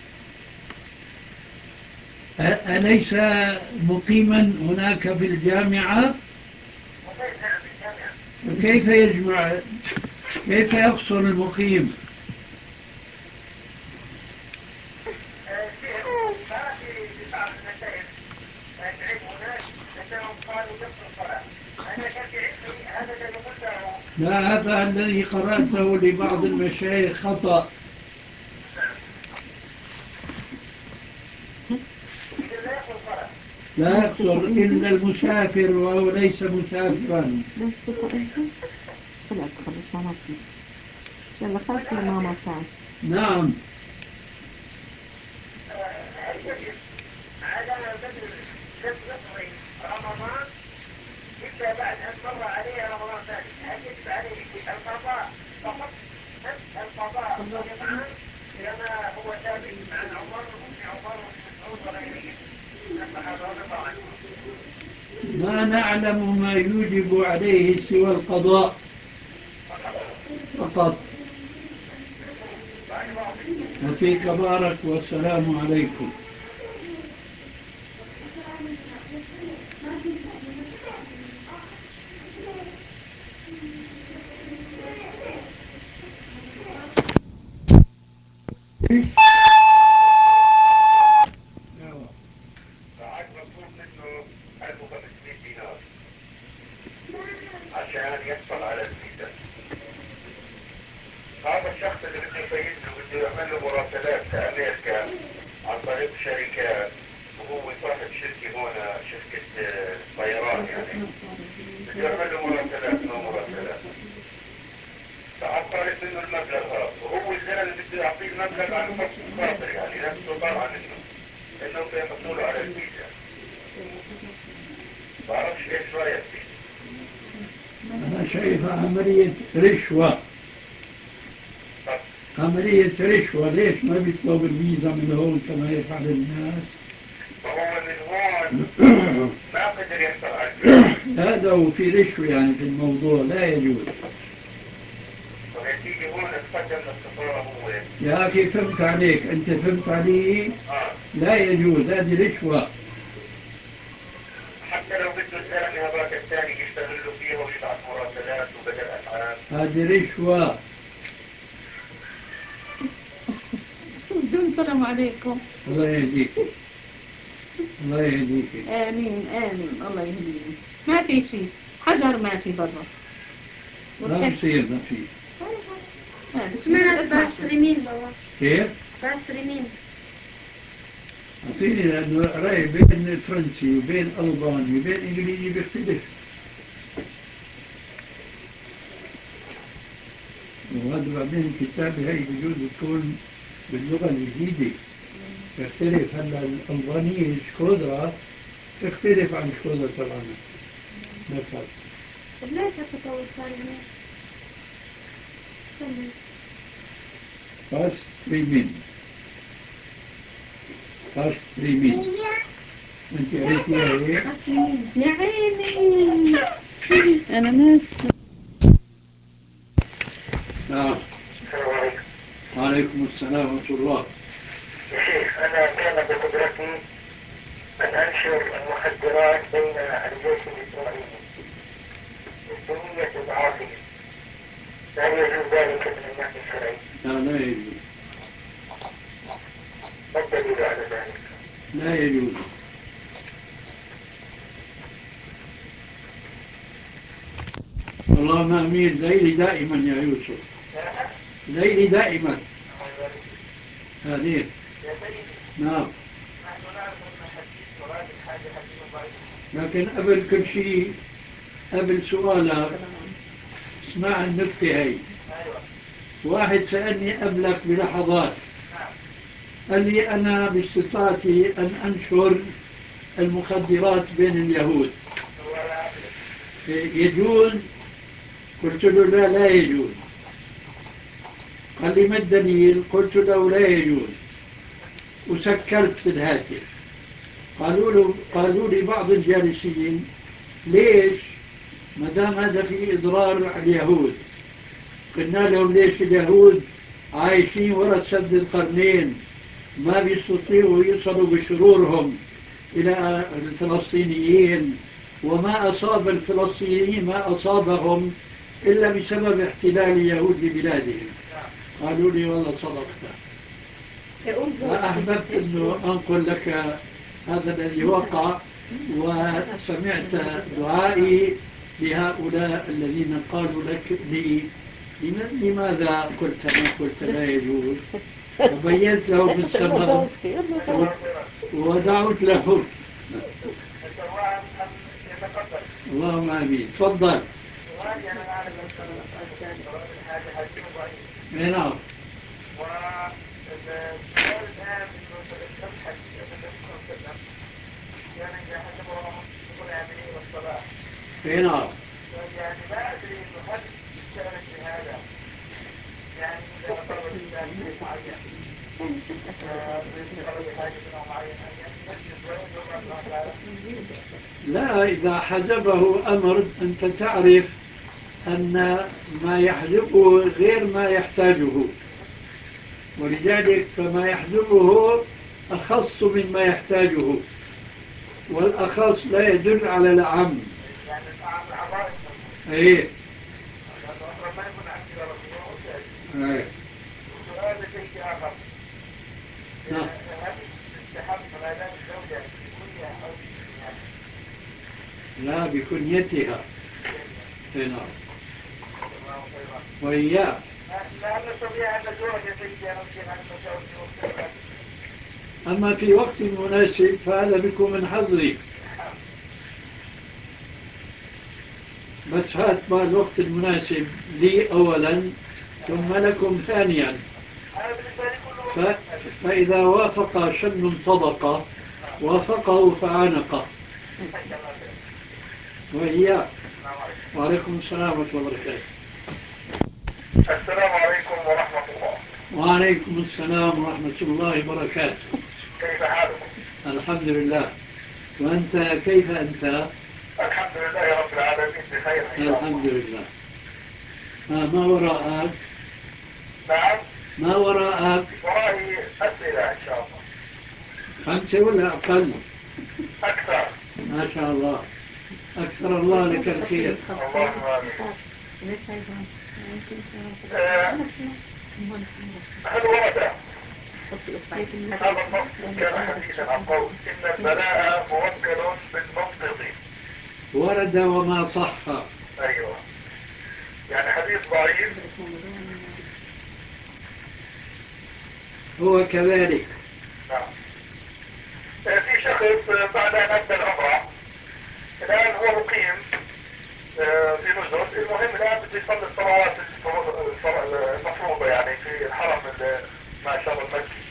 أليس مقيما هناك في الجامعة؟ مقيم نعم في الجامعة. كيف يجمع؟ كيف يقصر المقيم؟ في بعض المشايخ العلم هناك أنهم قالوا يقصر الصلاة. أنا كان في علمي هذا الذي قلته. لا، هذا الذي قرأته لبعض المشايخ خطأ. لا يقصر إلا المسافر وهو ليس مسافرا. نعم. على بدر لم يقضي رمضان إلا بعد أن مر عليه رمضان ثاني، هل يجب عليه القضاء فقط أم القضاء قطعا كما هو ثابت عن عمر وابن عمر وابن مسعود وغيرهم من الصحابة رضي الله عنهم؟ ما نعلم ما يوجب عليه سوى القضاء فقط. وفيك بارك والسلام عليكم. فعاد مطلوب منه ألف وخمسمائة دينار عشان يحصل على الفيزا. هذا الشخص اللي بده يفيزه بده يعمل له مراسلات لأمريكا عن طريق شركات، وهو صاحب شركة هون، شركة آه، طيران يعني، بده يعمل له مراسلات ما مراسلات. فعاد طالب منه المبلغ هذا، وهو الزلمة بده يعطيه المبلغ عن خاطر يعني نفسه طالعة منه انه بيحطوا له على الفيزا. بعرفش ايش رايك فيه. أنا شايف اسمها عملية رشوة. عملية رشوة. ليش ما بيطلب الفيزا من هون كما يفعل الناس؟ وهو من هون ما قدر يحصل على الفيزا. هذا وفي رشوة يعني في الموضوع، لا يجوز. ويجي هون اتقدم للسفارة هو. يا أخي فهمت عليك، أنت فهمت علي؟ آه. لا يجوز، هذه رشوة. حتى لو بده الزلمة هذاك الثاني يشتغل له فيها ويبعث مراسلات وبدل أفعال. هذه رشوة. السلام عليكم. الله يهديك. الله يهديك. آمين آمين الله يهديك. ما في شيء، حجر ما في برا. ما بصير ما في. اسمها باستريمين بابا. كيف؟ باستريمين. أعطيني لأنه رأي بين فرنسي وبين ألباني وبين إنجليزي بيختلف. وهذا بعدين كتابي هي بجوز تكون باللغة الجديدة تختلف. هلا الألبانية شكودرا تختلف عن شكودرا تبعنا. مثلا. ليش التطور صار هنا؟ باس ستريمين. باس ستريمين. أنت قريتيها إيه؟ يا عيني أنا ناس. نعم. السلام عليكم. وعليكم السلام ورحمة الله. يا شيخ أنا كان بقدرتي أن أنشر المخدرات بين الجيش الإسرائيلي بنية إضعافهم. لا يجوز ذلك من الناحية الشرعية. لا لا يجوز. ما الدليل على ذلك؟ لا يجوز. اللهم امين. ليلي دائما يا يوسف. ليلي دائما. هذه. نعم. لكن قبل كل شيء، قبل سؤالك، اسمع النكتة هي. واحد سألني قبلك بلحظات، قال لي أنا باستطاعتي أن أنشر المخدرات بين اليهود، يجوز؟ قلت له لا لا يجوز. قال لي ما الدليل؟ قلت له لا يجوز، وسكرت في الهاتف. قالوا له قالوا لي بعض الجالسين ليش ما دام هذا في إضرار على اليهود؟ قلنا لهم ليش اليهود عايشين وراء سد القرنين ما بيستطيعوا يصلوا بشرورهم إلى الفلسطينيين، وما أصاب الفلسطينيين ما أصابهم إلا بسبب احتلال اليهود لبلادهم. قالوا لي والله صدقت. فأحببت أنه أنقل لك هذا الذي وقع، وسمعت دعائي لهؤلاء الذين قالوا لك لي لماذا قلت ما قلت لا يجوز، وبينت لهم السبب ودعوت لهم. اللهم امين. تفضل. نعم. اي نعم. يعني ما ادري انه هل اشتغلت بهذا يعني اذا طلب الانسان شيء معين طلب حاجه نوع معين لا، اذا حجبه امر انت تعرف ان ما يحجبه غير ما يحتاجه، ولذلك فما يحجبه اخص مما يحتاجه، والاخص لا يدل على العام. يعني الأعم العظائم. ايه. ما يكون عندي رسول. ايه. سؤال شيء آخر. نعم. هل تستحق ما دام الزوجة بكنية أو بكنية؟ لا، بكنيتها. نعم. وإياه. لا نستطيع أن نزور يا سيدي أنا ممكن أن نشاور في وقت. أما في وقت مناسب فهذا بكم من حظي. بس هات ما الوقت المناسب لي أولا ثم لكم ثانيا. ف... فإذا وافق شن طبقة وافقه فعانقه. وإياه. وعليكم السلام ورحمة الله وبركاته. السلام عليكم ورحمة الله. وعليكم السلام ورحمة الله وبركاته. كيف حالكم؟ الحمد لله. وأنت كيف أنت؟ الحمد لله رب العالمين بخير إن شاء الله. الحمد لله. آه ما وراءك؟ نعم. ما وراءك؟ ورائي أسئلة إن شاء الله. خمسة ولا أقل؟ أكثر. ما شاء الله. أكثر الله لك الخير. اللهم آمين. آه، هل ورد هذا النص كان حديثا عن قول إن البلاء موكل بالمنطق؟ ورد وما صح. أيوه، يعني حديث ضعيف. هو كذلك. نعم. آه، في شخص بعد أن أدى العمرة الآن هو مقيم آه، في نزهة. المهم الآن بده يصلي الصلوات المفروضة يعني في الحرم ما شاء الله المكي.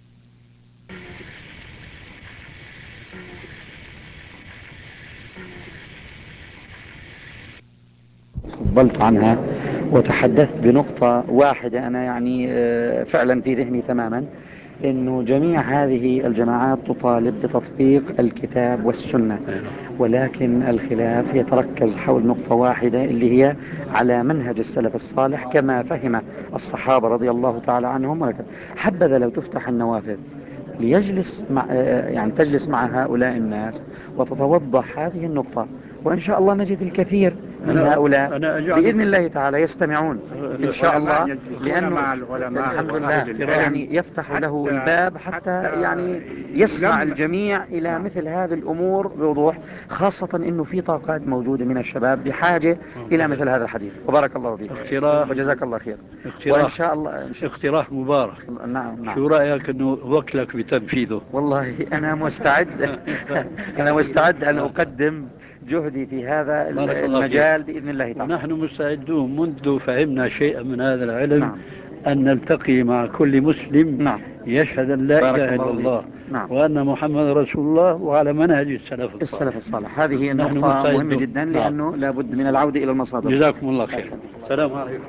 فضلت عنها وتحدثت بنقطة واحدة أنا يعني فعلا في ذهني تماما، أنه جميع هذه الجماعات تطالب بتطبيق الكتاب والسنة، ولكن الخلاف يتركز حول نقطة واحدة اللي هي على منهج السلف الصالح كما فهم الصحابة رضي الله تعالى عنهم. حبذا لو تفتح النوافذ ليجلس مع يعني تجلس مع هؤلاء الناس وتتوضح هذه النقطة، وإن شاء الله نجد الكثير من هؤلاء بإذن الله تعالى يستمعون إن شاء الله، لأنه الحمد لله يعني يفتح له الباب حتى يعني يسمع الجميع إلى مثل هذه الأمور بوضوح، خاصة أنه في طاقات موجودة من الشباب بحاجة إلى مثل هذا الحديث. وبارك الله فيك وجزاك الله خير. وإن شاء الله اقتراح مبارك. نعم نعم. شو رأيك أنه وكلك بتنفيذه؟ والله أنا مستعد أنا مستعد أن أقدم جهدي في هذا المجال بإذن الله تعالى. ونحن مستعدون منذ فهمنا شيئا من هذا العلم. نعم. أن نلتقي مع كل مسلم نعم. يشهد أن لا إله إلا الله نعم. وأن محمد رسول الله وعلى منهج السلف الصالح. السلف الصالح هذه النقطة مهمة جدا، لأنه نعم. لابد من العودة إلى المصادر. جزاكم الله خير. السلام عليكم.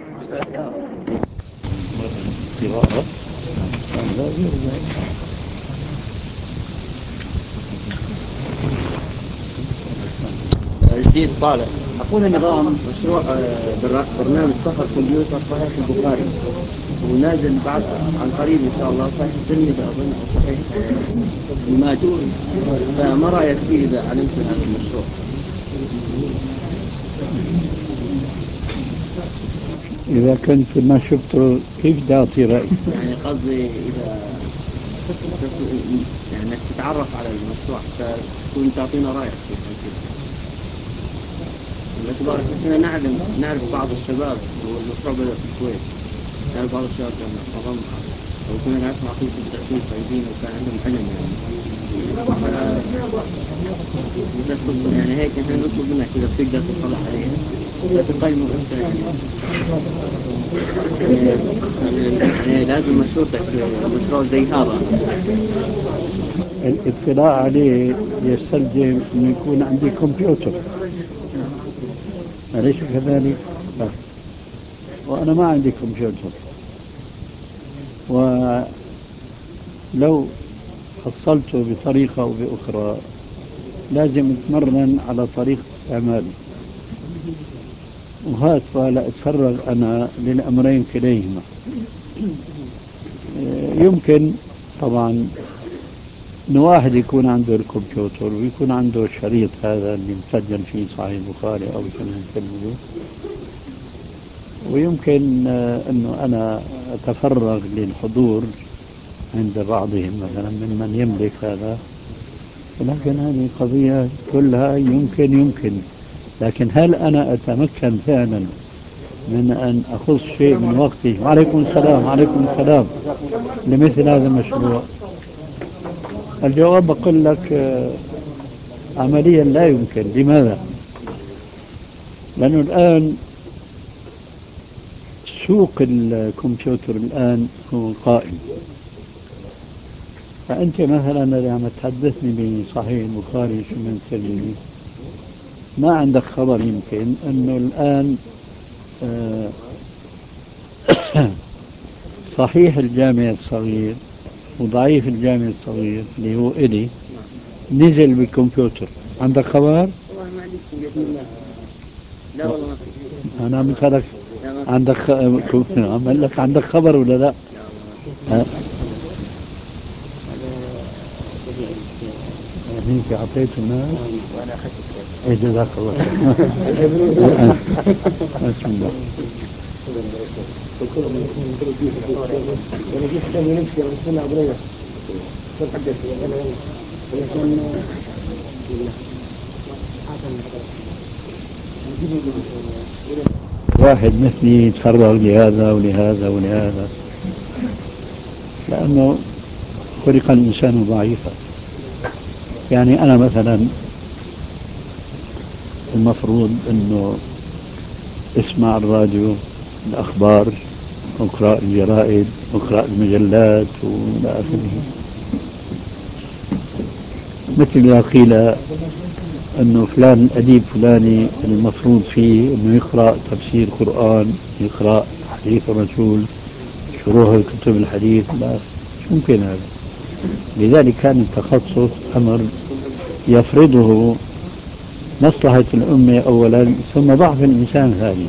جديد طالع. أقول نظام مشروع برنامج صفحة كمبيوتر صحيح البخاري ونازل بعد عن قريب إن شاء الله صحيح الترمذي أظن أو صحيح الماجد، فما رأيك فيه إذا علمت هذا المشروع؟ إذا كنت ما شفته كيف تعطي رأي؟ يعني قصدي إذا يعني إنك تتعرف على المشروع فتكون تعطينا رأيك فيه. باعتبار احنا نعلم نعرف بعض الشباب والمشروع بدأ في الكويت، نعرف بعض الشباب كان معظم أو كنا نعرف عقيدة التأثير طيبين وكان عندهم علم يعني. يعني هيك احنا نطلب منك إذا بتقدر تطلع عليه لا تقيمه أنت يعني, يعني لازم مشروعك مشروع زي هذا. الاطلاع عليه يستلزم أن يكون عندي كمبيوتر، أليس كذلك؟ وأنا ما عندي كمبيوتر، ولو حصلته بطريقة أو بأخرى لازم أتمرن على طريقة استعماله، وهات ولا أتفرغ أنا للأمرين كليهما. يمكن طبعا إن واحد يكون عنده الكمبيوتر ويكون عنده الشريط هذا اللي مسجل فيه صحيح البخاري أو سنن الترمذي، ويمكن أنه أنا أتفرغ للحضور عند بعضهم مثلا ممن يملك هذا، ولكن هذه قضية كلها يمكن يمكن لكن هل أنا أتمكن فعلا من أن أخص شيء من وقتي وعليكم السلام وعليكم السلام لمثل هذا المشروع؟ الجواب أقول لك عمليا لا يمكن. لماذا؟ لأنه الآن سوق الكمبيوتر الآن هو قائم، فأنت مثلا لما تحدثني بصحيح البخاري سنن الترمذي ما عندك خبر يمكن أنه الآن آه، صحيح الجامع الصغير وضعيف الجامع الصغير اللي هو إلي نزل بالكمبيوتر، عندك خبر؟ والله ما عندي بسم الله. لا والله ما في. أنا عم بسألك عندك خ... عم بقول لك عندك خبر ولا لا؟ لا والله ما ها؟ في. هيك أعطيته ناس وانا اخذت الشيء. إيه جزاك الله خير. بسم الله. واحد مثلي يتفرغ لهذا ولهذا ولهذا، لأنه خلق الإنسان ضعيفا. يعني أنا مثلا المفروض أنه اسمع الراديو، الأخبار، أقرأ الجرائد، أقرأ المجلات وإلى آخره. مثل إذا قيل أنه فلان الأديب فلاني المفروض فيه أنه يقرأ تفسير قرآن، يقرأ حديث الرسول، شروح كتب الحديث، لا مش ممكن هذا. لذلك كان التخصص أمر يفرضه مصلحة الأمة أولا ثم ضعف الإنسان ثانيا.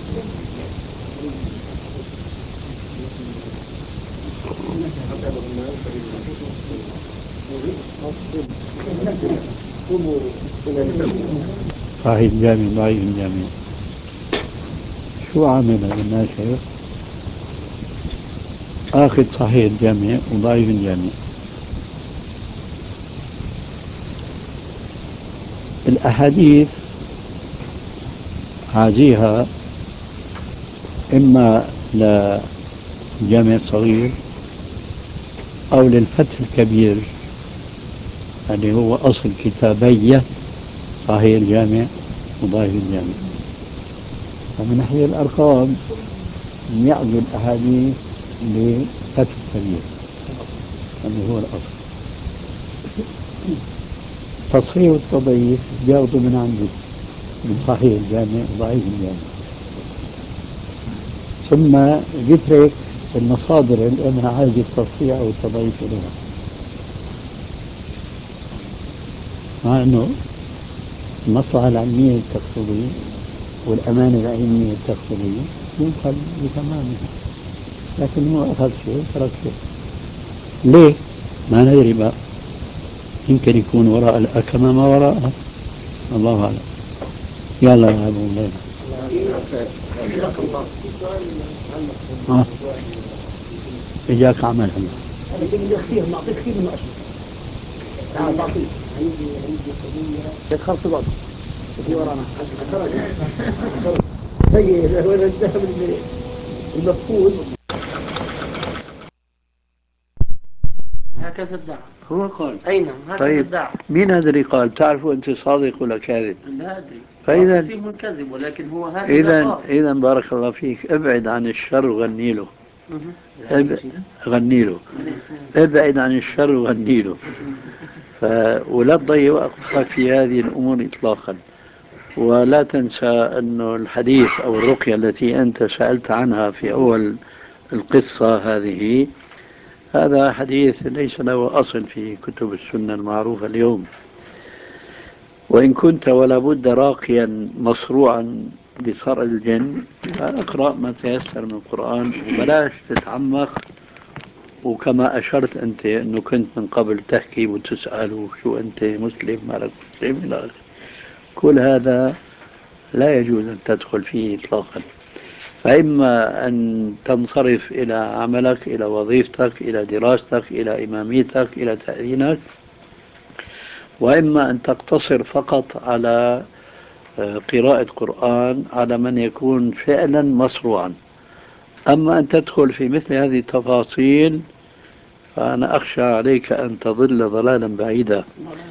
صحيح الجامع ضعيف الجامع، شو عامل هذا الناشر؟ آخذ صحيح الجامع وضعيف الجامع. الأحاديث عازيها إما للجامع الصغير أو للفتح الكبير اللي هو أصل كتابية صحيح الجامع وضعيف الجامع. فمن ناحية الأرقام يعزو الأحاديث لفتح الكبير اللي هو الأصل. تصحيح والتضعيف جاءوا من عندي من صحيح الجامع وضعيف الجامع. ثم ذكرك المصادر اللي أنا عايز التصحيح أو التضعيف لها، مع أنه المصلحة العلمية التقصدية والأمانة العلمية التقصدية ينقل بتمامها، لكن هو أخذ شيء ترك شيء. ليه؟ ما ندري بقى، يمكن يكون وراء الأكمة ما وراءها، الله أعلم. يلا يا أبو الليل. ها إجاك عمل هلا. أنا بدي أخفيه ما أعطيك كثير من أشهر. تعال بعطيك. خلص بعض. في ورانا. هي وين الذهب المفقود. هكذا ادعى. هو قال. أي نعم هكذا طيب ادعى. مين هذا اللي قال؟ تعرفوا أنت صادق ولا كاذب؟ لا أدري. فإذا فيه من كذب، ولكن هو هكذا إذا قال. إذا بارك الله فيك، ابعد عن الشر وغني له. مهم. أب... غني له، ابعد عن الشر وغني له. ف... ولا تضيع وقتك في هذه الأمور إطلاقا. ولا تنسى أنه الحديث أو الرقية التي أنت سألت عنها في أول القصة هذه، هذا حديث ليس له أصل في كتب السنة المعروفة اليوم. وإن كنت ولا بد راقيا مصروعا بصرع الجن، فاقرأ ما تيسر من القرآن وبلاش تتعمق. وكما أشرت أنت أنه كنت من قبل تحكي وتسأل شو أنت مسلم مالك مسلم إلى آخره، كل هذا لا يجوز أن تدخل فيه إطلاقا. فإما أن تنصرف إلى عملك، إلى وظيفتك، إلى دراستك، إلى إماميتك، إلى تأذينك، وإما أن تقتصر فقط على قراءة قرآن على من يكون فعلا مصروعا. أما أن تدخل في مثل هذه التفاصيل فأنا أخشى عليك أن تضل ضلالا بعيدا،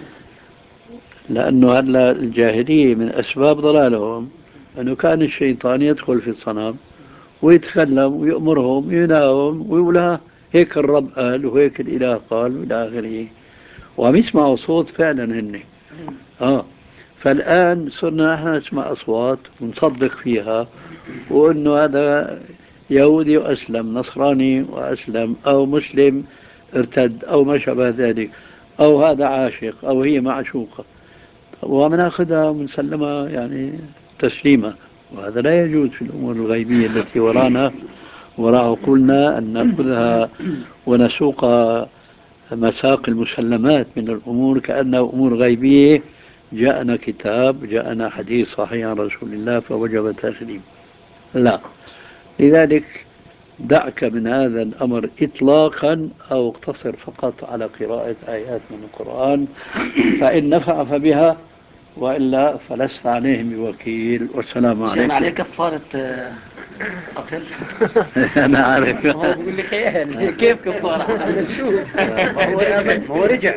لأنه هلا الجاهلية من أسباب ضلالهم أنه كان الشيطان يدخل في الصنم ويتكلم ويأمرهم يناهم ويقول هيك الرب قال وهيك الإله قال وإلى آخره، وعم يسمعوا صوت فعلا هن. آه فالآن صرنا نحن نسمع أصوات ونصدق فيها، وأنه هذا يهودي وأسلم، نصراني وأسلم، أو مسلم ارتد، أو ما شابه ذلك، أو هذا عاشق أو هي معشوقة، ومناخذها ومنسلمها يعني تسليمة. وهذا لا يجوز في الأمور الغيبية التي ورانا وراء عقولنا أن نأخذها ونسوق مساق المسلمات من الأمور كأنها أمور غيبية. جاءنا كتاب، جاءنا حديث صحيح عن رسول الله فوجب تسليم. لا، لذلك دعك من هذا الأمر إطلاقا، أو اقتصر فقط على قراءة آيات من القرآن، فإن نفع فبها، وإلا فلست عليهم بوكيل. والسلام عليكم. شيخنا عليه كفارة آه، قتل. أنا عارف. هو بيقول لي خيال كيف كفارة؟ شوف ما هو رجع.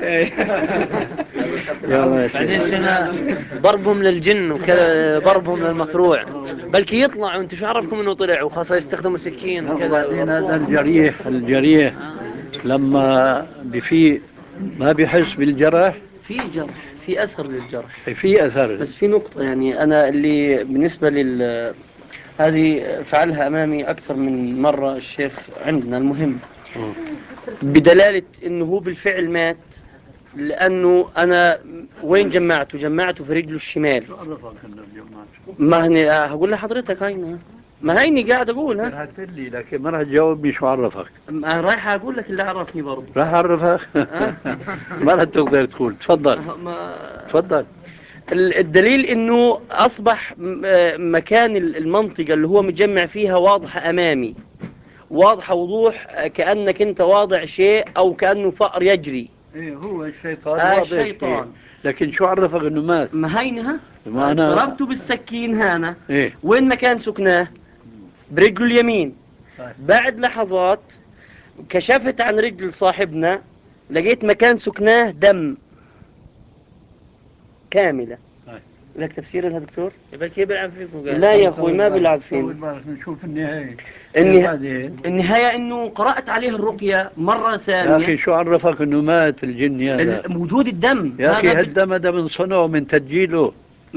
يلا يا بعدين شيخ. شيخنا ضربهم للجن وكذا، ضربهم للمصروع، بلكي يطلع وانتم شو عرفكم انه طلع وخاصة يستخدموا سكين وكذا. وبعدين هذا الجريح الجريح لما بفيق ما بيحس بالجرح، في جرح، في أثر للجرح، في أثر. بس في نقطة يعني أنا اللي بالنسبة لل هذه فعلها أمامي أكثر من مرة الشيخ عندنا، المهم بدلالة أنه هو بالفعل مات، لأنه أنا وين جمعته؟ جمعته في رجله الشمال. ما هني هقول لحضرتك هيني، ما هيني قاعد أقولها. لي لكن ما راح تجاوبني شو عرفك. أنا رايح أقول لك اللي عرفني برضه. راح أعرفك. ما راح تقدر تقول. تفضل تفضل. الدليل انه اصبح مكان المنطقة اللي هو متجمع فيها واضحة امامي، واضحة وضوح، كأنك انت واضع شيء او كأنه فأر يجري. ايه هو الشيطان آه واضح الشيطان. فيه. لكن شو عرفك انه مات؟ ما هينها ما أنا ضربته بالسكين هنا. إيه؟ وين مكان سكناه؟ برجله اليمين. بعد لحظات كشفت عن رجل صاحبنا، لقيت مكان سكناه دم كاملة. لك تفسير لها دكتور؟ يبقى كيف بيلعب فيكم؟ لا يا أخوي ما بيلعب فينا. نشوف النهاية. النهاية, النهاية انه قرأت عليه الرقية مرة ثانية. يا أخي شو عرفك انه مات الجن هذا؟ وجود الدم يا أخي هالدم ده من صنعه من تسجيله.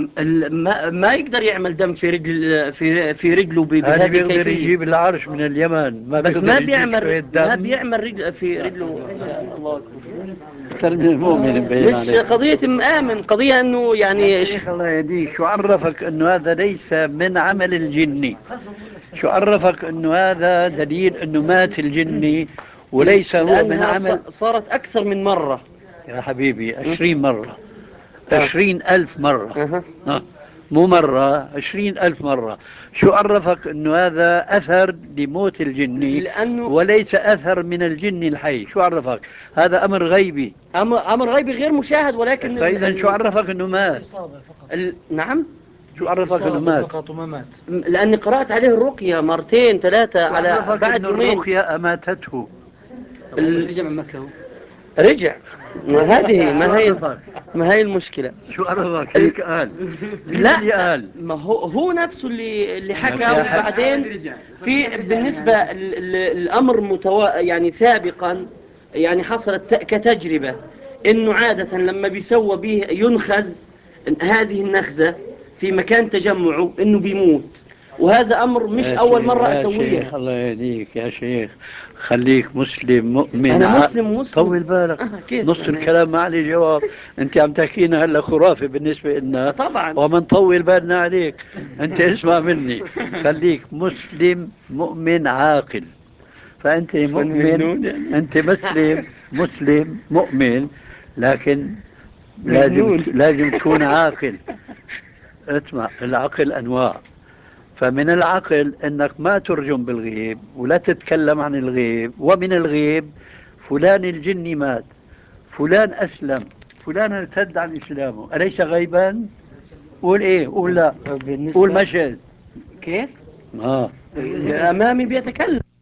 ما, ما يقدر يعمل دم في رجل في في رجله بهذه الكيفية. بيقدر يجيب العرش من اليمن، ما بس ما بيعمل ما دم. بيعمل رجل في رجله. الله أكثر من المؤمن بين مش عليك. قضية مآمن، قضية انه يعني شيخ الله يهديك، شو عرفك انه هذا ليس من عمل الجني؟ شو عرفك انه هذا دليل انه مات الجني وليس هو من عمل؟ صارت اكثر من مرة يا حبيبي عشرين مرة، عشرين ألف مرة. أه. مو مرة، عشرين ألف مرة. شو عرفك أنه هذا أثر لموت الجني لأنه وليس أثر من الجن الحي؟ شو عرفك؟ هذا أمر غيبي. أمر, أمر غيبي غير مشاهد، ولكن فإذا شو عرفك أنه مات؟ ال... نعم. شو عرفك أنه مات؟ فقط وما مات. لأني قرأت عليه الرقية مرتين ثلاثة على بعد يومين. الرقية أماتته. ال... رجع من مكة هو. رجع. ما هذه ما هي ما هي المشكلة. شو عرفك هيك قال؟ لا اللي قال ما هو هو نفسه اللي اللي حكى. وبعدين في بالنسبة الأمر متو... يعني سابقا يعني حصلت كتجربة إنه عادة لما بيسوى به ينخز هذه النخزة في مكان تجمعه إنه بيموت، وهذا أمر مش أول مرة أسويه. يا شيخ الله يهديك يا شيخ، خليك مسلم مؤمن. أنا مسلم مسلم. طول بالك. آه كيف نص يعني؟ الكلام ما عليه جواب. أنت عم تحكينا هلا خرافة بالنسبة لنا طبعا، ومن طول بالنا عليك. أنت اسمع مني، خليك مسلم مؤمن عاقل. فأنت مؤمن يعني. أنت مسلم مسلم مؤمن، لكن لازم لازم تكون عاقل. اسمع، العقل أنواع. فمن العقل أنك ما ترجم بالغيب ولا تتكلم عن الغيب. ومن الغيب فلان الجني مات، فلان أسلم، فلان ارتد عن إسلامه، أليس غيبا؟ قول إيه؟ قول لا. قول مشهد. كيف؟ آه. أمامي بيتكلم.